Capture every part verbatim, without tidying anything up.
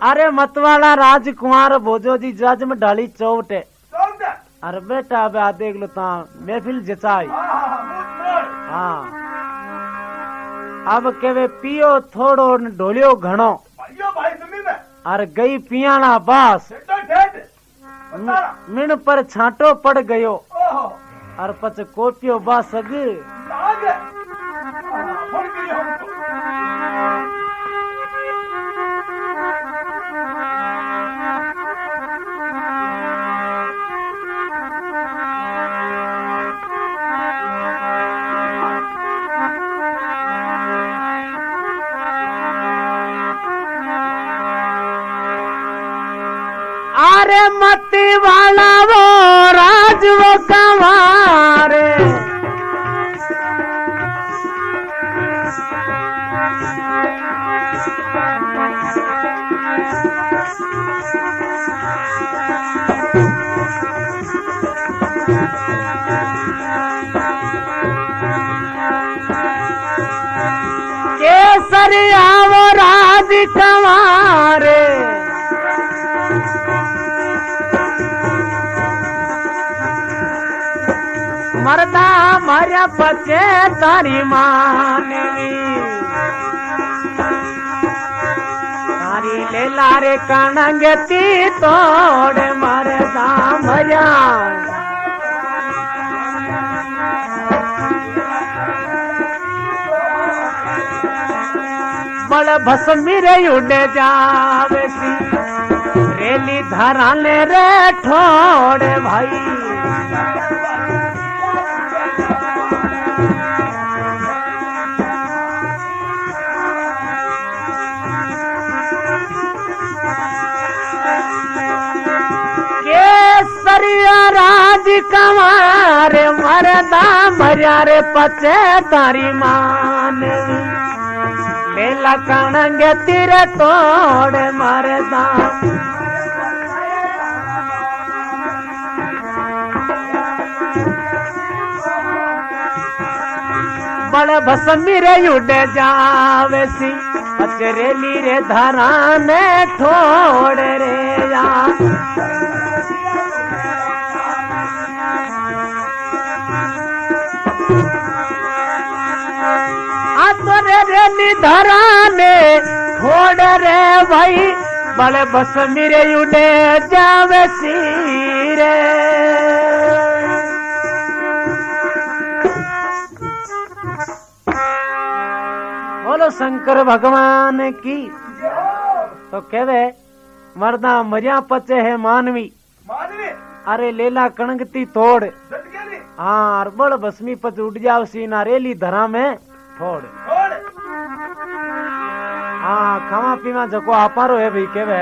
अरे मतवाला राजकुमार भोजो जी जज में डाली चौट है। अरे बेटा अब आ देख लो ता महफिल जचाई। हाँ अब केवे पियो थोड़ो ढोलियो घणो। अरे गई पियाना बास मिन पर छांटो पड़ गयो। अरे पच कोपियो बास अग अरे मती वाला वो राज वो कमारे। केसरिया वो राज कमारे। मरदा मरिया बच्चे तारी मानवी। तारी ले लारे कणंगती तोड़ मरदा मरिया। बड़ भस्मी रे उड़े जावे सी रेली धरा ले रे ठोड़े भाई। राज कमारे मरदा मरिया रे पचे तारी मान। लेला कणंगे तेरे तोड़ मरदा। बड़ भस्मी रे उड़े जावे सी पचरेली रे धरा ने ठोड़ रे या। धरा ने छोड़ रे भाई बड़े बस मेरे उड़े जावे सीरे। बोलो शंकर भगवान की। तो कहवे मर्दा मरिया पचे है मानवी। अरे लेला कणगती तोड़। हाँ बड़ बसमी पच उड़ जाओ सी ना रेली धरा में थोड़। हाँ खावा पीवा जको आपारो है भाई केवे।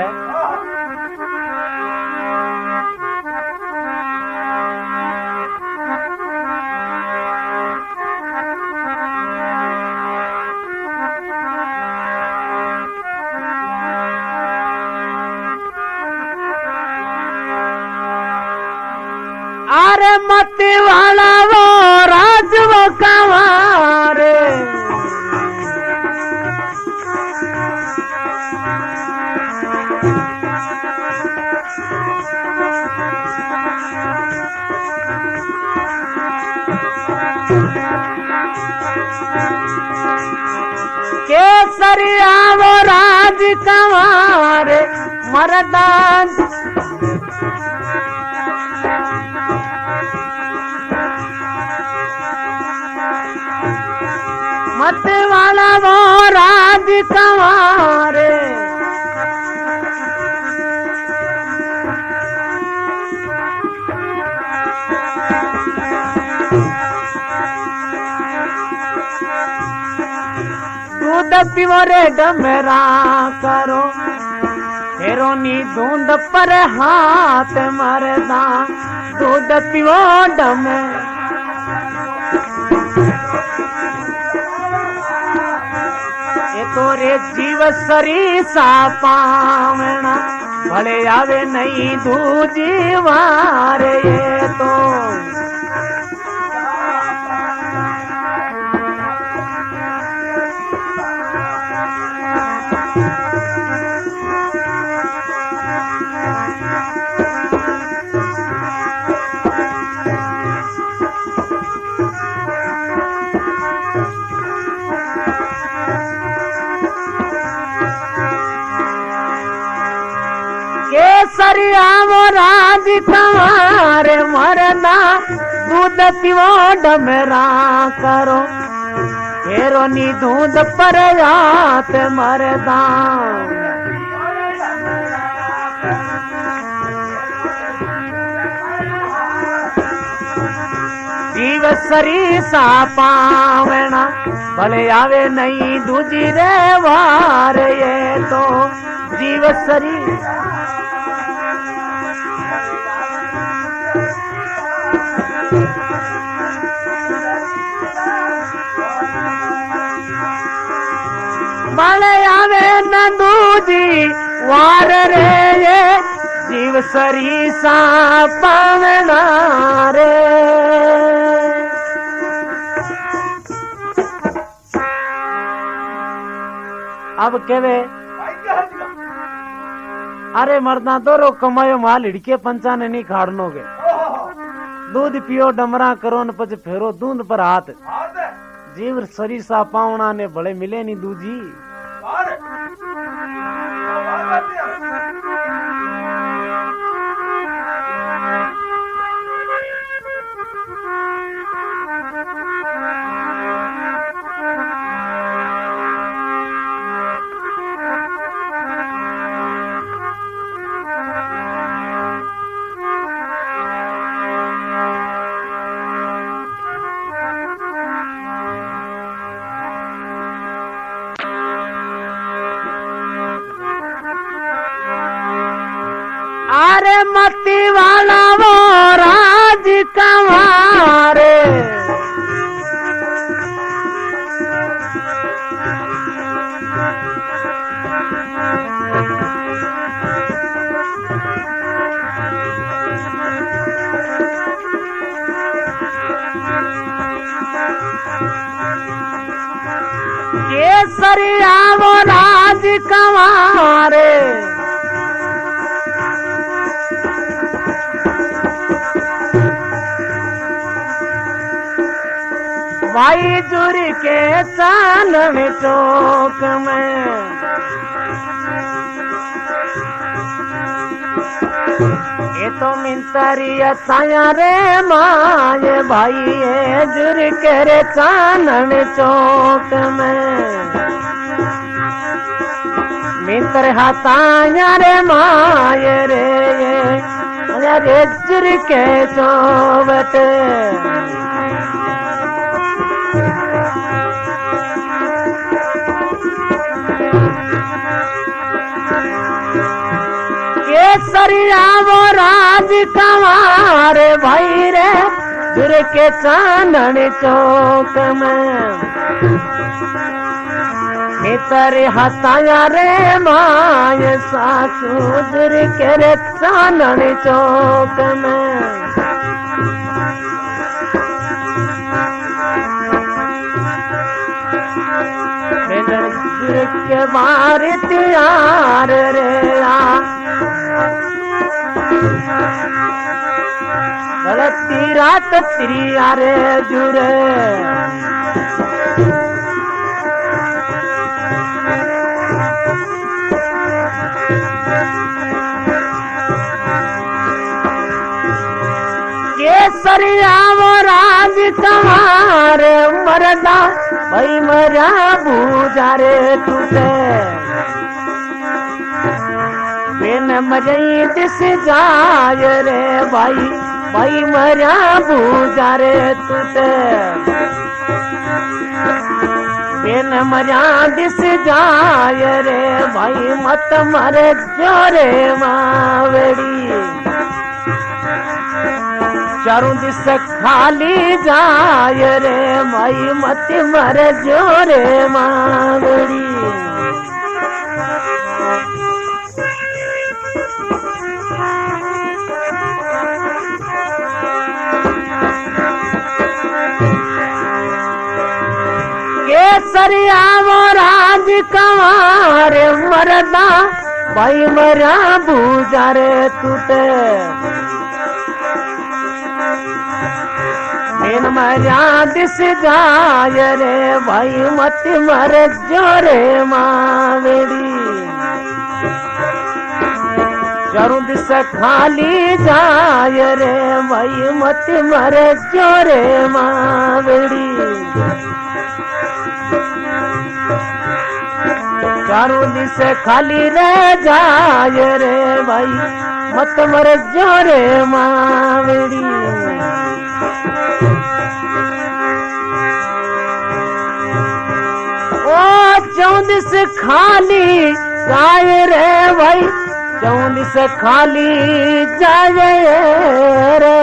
अरे मती वाला वो राज वो कमारे। केसरिया वो राज कमारे मरदान। मत वाला वो राज कमारे। दूध पिवो रे डमरा करो फेरो नी धुंध पर हाथ मरदा। दूध पिवो डम ये तोरे जीव सरी सा पावना भले आवे नहीं दूजी वारे। ये तो सरिया वो राज कमारे मरदा दूध पीवो डमरा करो हेरो नी दूध पर यात मरदा जीव सरी सा पावना भले आवे नहीं दूजी रे वार ये तो जीव सरी भले आवे न दूजी वार रे ये जीव सरी सा पावना रे अब केवे अरे मरदा दोरो कमायो माल हिड़के पंचाने नहीं खाड़नोगे दूध पियो डमरा करो न पछ फेरो दूध पर हाथ जीव सरीसा पावना ने बड़े मिले नहीं दूजी अरे मती वाला वो राज कमारे केसरिया वो राज कमारे भाई जुर के चानन चौक में ये तो मिंतरिया साया रे माए भाई ये जुर के रे चानन चौक में मिंतर हाथाया रे माए रे ये रे जुर के चौबट केसरिया वो राज कमारे भाई रे जुर के चांदन चौक में मितर हसाया रे माय सासू जुर के रे चांदन चौक में जुर के बार त्यार रे आ गलती रात तेरी आरे जुरे केसरिया वो राज कमारे मरदा भाई मरा बूझारे टूटे बिन मजई दिस जाय रे भाई भाई मरा बूझारे टूटे बिन मरा दिस जाय रे भाई मत मरे जोरे मावड़ी चारों दिस खाली जाय रे माई मत मरे जोरे मावड़ी केसरिया वो राज कमारे मरदा भाई मरा बूझारे टूटे बिन मरा दिस जाय रे भाई मत मरे जोरे मावड़ी चारों दिस खाली जाय रे भाई मत मरे जोरे मावड़ी चारों दिस खाली रह जाय रे भाई मत मरे जोरे मावड़ी ओ चौदिस खाली जाय रे भाई चौदिस खाली जाए रे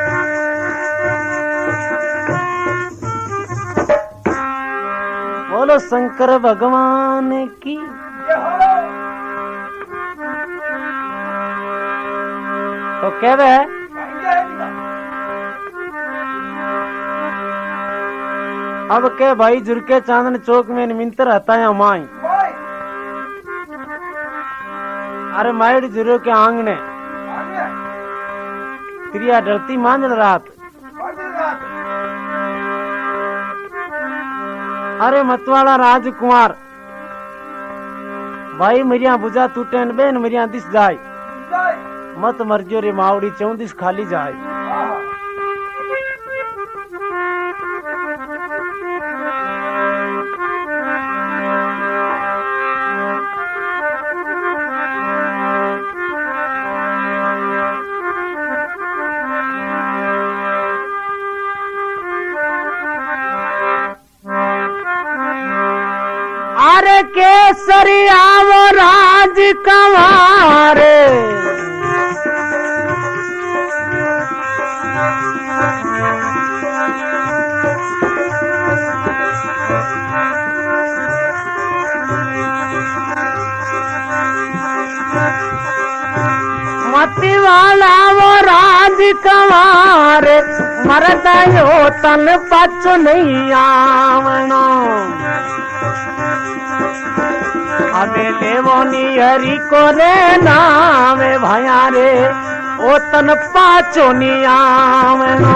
बोलो शंकर भगवान की तो कह रहे अब के भाई जुरके चांदन चौक में मिंतर हताया माई अरे माइड जुरो के आंगने क्रिया डरती मांझल रात अरे मतवाला राजकुमार भाई मरिया बुझा टूटे बेन मरिया दिस जाय मत मरजो रे मावड़ी चौदिस खाली जाय अरे केसरिया वो राज कंवार मती वाला वो राज कंवार मरदा यो तन पच नहीं आवनो अबे लेवोनी हरी को रे नावे भया रे ओ तन पाचो नियावनो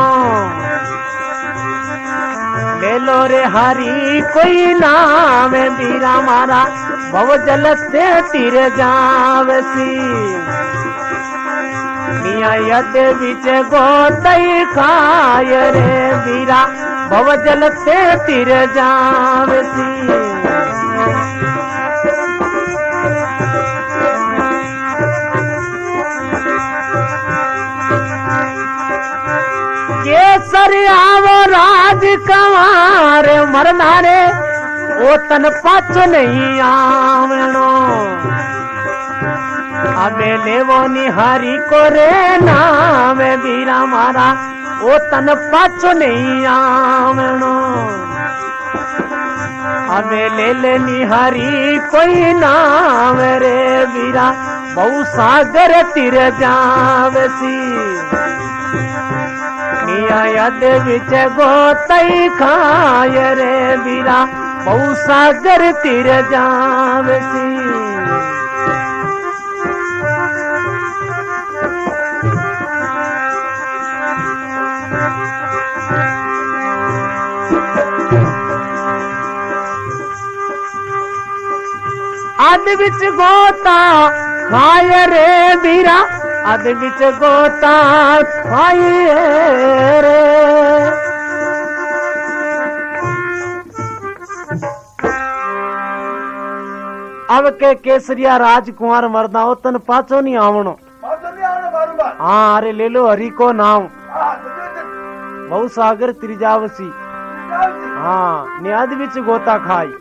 ले लो रे हरी कोई नावे बीरा मारा भव जल से तीर जावसी मिया यद बिच गोतई खाय रे बीरा भव जल से तीर जावसी केसरिया वो राज कंवार मरना रे ओ तन पाच नहीं आवनो अबे लेवो निहारी को रे नाम बीरा मारा ओ तन पाच नहीं आवनो अबे ले ले निहारी कोई नाम रे बीरा बहु सागर तिर जावसी यद बिच गोतई खाय रे बीरा बहु सागर तिर जावसी अद बिच गोता खाय रे बीरा अद बिच गोता खाए रे अब के केसरिया राजकुमार मरदा तन पाचो नहीं आवनो हाँ अरे ले लो हरि को नाम बहु सागर त्रिजावसी हाँ न्याद बिच गोता खाई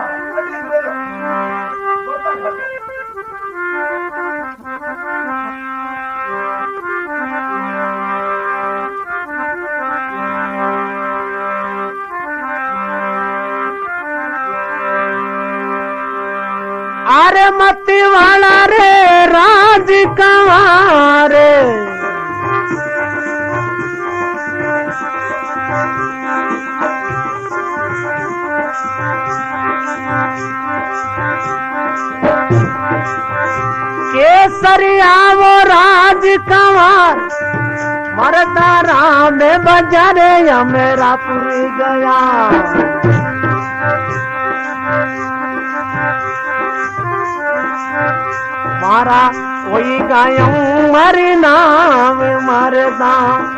अरे मती वाला रे राज कंवार केसरिया वो राज कंवार मरदा राम बजारे या मेरा पुरी गया मारा वही गायूं मारे नाम मरदा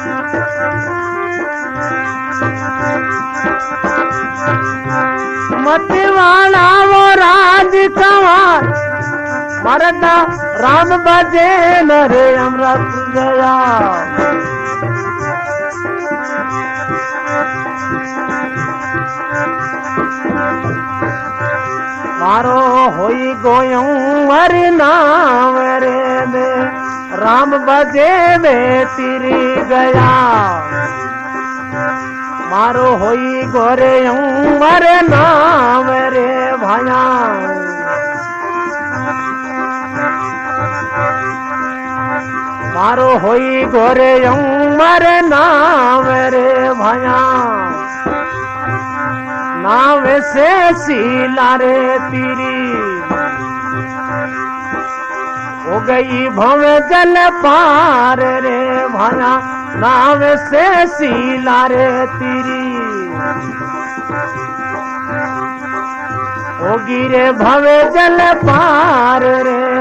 मत वाला वो राज कंवर मरदा राम बजे नरे अमृत गया मारो होई गोयूं मरे नाम रे दे राम बजे में तिरी गया मारो होई गोरे मरे नाम रे भाया मारो होई गोरे मरे नाम रे भाया नाव से सीला रे तीरी हो गई भव जल पार रे भाया नाव से सीला रे तीरी हो गिरे भव जल पार रे